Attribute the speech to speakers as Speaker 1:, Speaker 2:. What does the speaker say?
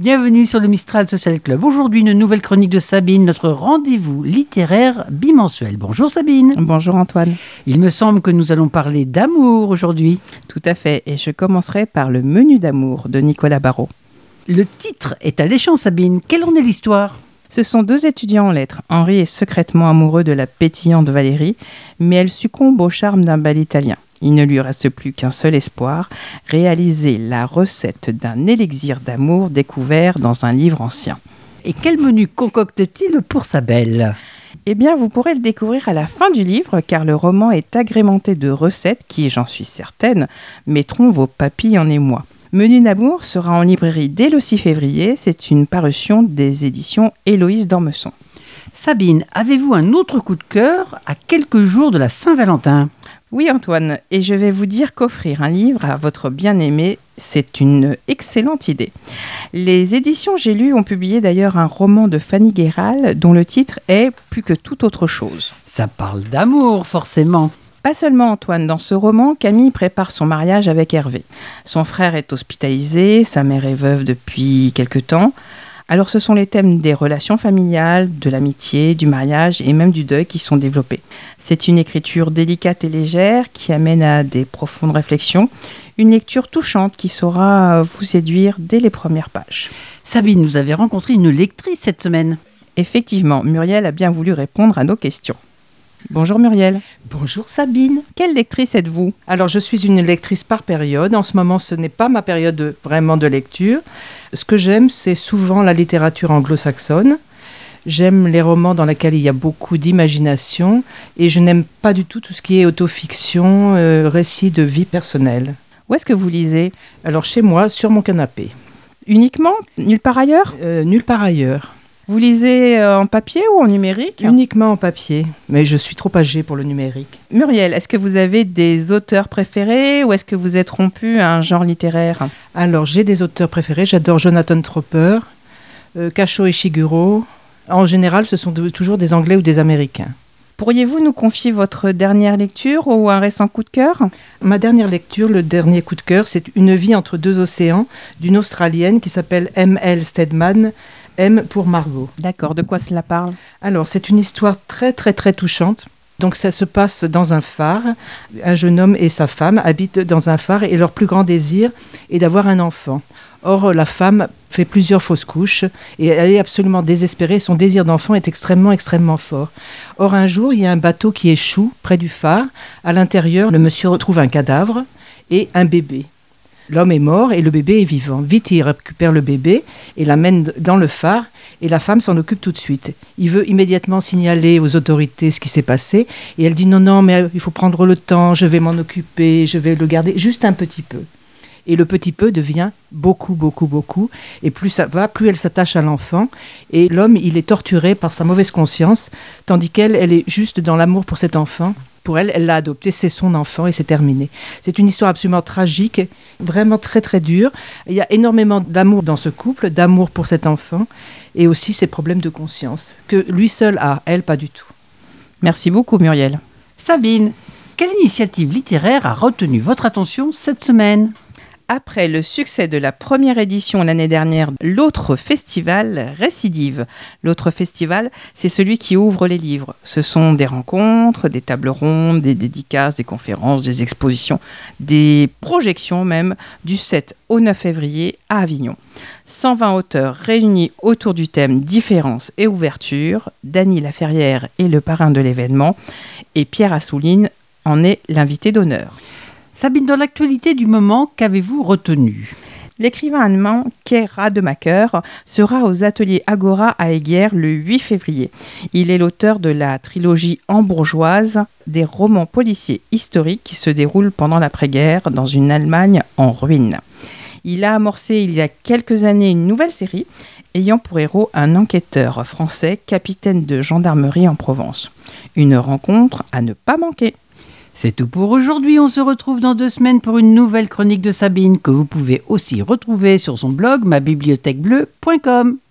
Speaker 1: Bienvenue sur le Mistral Social Club. Aujourd'hui, une nouvelle chronique de Sabine, notre rendez-vous littéraire bimensuel. Bonjour Sabine.
Speaker 2: Bonjour Antoine.
Speaker 1: Il me semble que nous allons parler d'amour aujourd'hui.
Speaker 2: Tout à fait, et je commencerai par Le Menu d'amour de Nicolas Barrault.
Speaker 1: Le titre est alléchant Sabine. Quelle en est l'histoire ?
Speaker 2: Ce sont deux étudiants en lettres. Henri est secrètement amoureux de la pétillante Valérie, mais elle succombe au charme d'un bal italien. Il ne lui reste plus qu'un seul espoir, réaliser la recette d'un élixir d'amour découvert dans un livre ancien.
Speaker 1: Et quel menu concocte-t-il pour sa belle ?
Speaker 2: Eh bien, vous pourrez le découvrir à la fin du livre, car le roman est agrémenté de recettes qui, j'en suis certaine, mettront vos papilles en émoi. Menu d'amour sera en librairie dès le 6 février. C'est une parution des éditions Héloïse d'Ormesson.
Speaker 1: Sabine, avez-vous un autre coup de cœur à quelques jours de la Saint-Valentin ?
Speaker 2: Oui Antoine, et je vais vous dire qu'offrir un livre à votre bien-aimé, c'est une excellente idée. Les éditions J'ai lu ont publié d'ailleurs un roman de Fanny Guéral dont le titre est « Plus que toute autre chose ».
Speaker 1: Ça parle d'amour, forcément.
Speaker 2: Pas seulement Antoine, dans ce roman, Camille prépare son mariage avec Hervé. Son frère est hospitalisé, sa mère est veuve depuis quelque temps. Alors ce sont les thèmes des relations familiales, de l'amitié, du mariage et même du deuil qui sont développés. C'est une écriture délicate et légère qui amène à des profondes réflexions. Une lecture touchante qui saura vous séduire dès les premières pages.
Speaker 1: Sabine, vous avez rencontré une lectrice cette semaine.
Speaker 2: Effectivement, Muriel a bien voulu répondre à nos questions. Bonjour Muriel.
Speaker 3: Bonjour Sabine.
Speaker 2: Quelle lectrice êtes-vous ?
Speaker 3: Alors je suis une lectrice par période. En ce moment, ce n'est pas ma période vraiment de lecture. Ce que j'aime, c'est souvent la littérature anglo-saxonne. J'aime les romans dans lesquels il y a beaucoup d'imagination et je n'aime pas du tout tout ce qui est autofiction, récit de vie personnelle.
Speaker 2: Où est-ce que vous lisez ?
Speaker 3: Alors chez moi, sur mon canapé.
Speaker 2: Uniquement ? Nulle part ailleurs ?
Speaker 3: Nulle part ailleurs.
Speaker 2: Vous lisez en papier ou en numérique ?
Speaker 3: Uniquement en papier, mais je suis trop âgée pour le numérique.
Speaker 2: Muriel, est-ce que vous avez des auteurs préférés ou est-ce que vous êtes rompue à un genre littéraire ?
Speaker 3: Alors, j'ai des auteurs préférés. J'adore Jonathan Tropper, Kazuo Ishiguro. En général, ce sont toujours des Anglais ou des Américains.
Speaker 2: Pourriez-vous nous confier votre dernière lecture ou un récent coup de cœur ?
Speaker 3: Ma dernière lecture, le dernier coup de cœur, c'est Une vie entre deux océans d'une Australienne qui s'appelle M.L. Stedman. M pour Margot.
Speaker 2: D'accord, de quoi cela parle ?
Speaker 3: Alors, c'est une histoire très très très touchante. Donc ça se passe dans un phare. Un jeune homme et sa femme habitent dans un phare et leur plus grand désir est d'avoir un enfant. Or, la femme fait plusieurs fausses couches et elle est absolument désespérée. Son désir d'enfant est extrêmement, extrêmement fort. Or, un jour, il y a un bateau qui échoue près du phare. À l'intérieur, le monsieur retrouve un cadavre et un bébé. L'homme est mort et le bébé est vivant. Vite, il récupère le bébé et l'amène dans le phare et la femme s'en occupe tout de suite. Il veut immédiatement signaler aux autorités ce qui s'est passé et elle dit non, mais il faut prendre le temps, je vais m'en occuper, je vais le garder juste un petit peu. Et le petit peu devient beaucoup, beaucoup, beaucoup. Et plus ça va, plus elle s'attache à l'enfant. Et l'homme, il est torturé par sa mauvaise conscience, tandis qu'elle, elle est juste dans l'amour pour cet enfant. Pour elle, elle l'a adopté, c'est son enfant et c'est terminé. C'est une histoire absolument tragique, vraiment très très dure. Il y a énormément d'amour dans ce couple, d'amour pour cet enfant et aussi ses problèmes de conscience, que lui seul a, elle pas du tout.
Speaker 2: Merci beaucoup Muriel.
Speaker 1: Sabine, quelle initiative littéraire a retenu votre attention cette semaine ?
Speaker 2: Après le succès de la première édition l'année dernière, l'autre festival récidive. L'autre festival, c'est celui qui ouvre les livres. Ce sont des rencontres, des tables rondes, des dédicaces, des conférences, des expositions, des projections même, du 7 au 9 février à Avignon. 120 auteurs réunis autour du thème Différence et ouverture. Dany Laferrière est le parrain de l'événement et Pierre Assouline en est l'invité d'honneur.
Speaker 1: Sabine, dans l'actualité du moment, qu'avez-vous retenu ?
Speaker 2: L'écrivain allemand Kai Rademacher sera aux ateliers Agora à Eyguières le 8 février. Il est l'auteur de la trilogie hambourgeoise des romans policiers historiques qui se déroulent pendant l'après-guerre dans une Allemagne en ruine. Il a amorcé il y a quelques années une nouvelle série ayant pour héros un enquêteur français, capitaine de gendarmerie en Provence. Une rencontre à ne pas manquer.
Speaker 1: C'est tout pour aujourd'hui. On se retrouve dans 2 semaines pour une nouvelle chronique de Sabine que vous pouvez aussi retrouver sur son blog mabibliothèquebleu.com.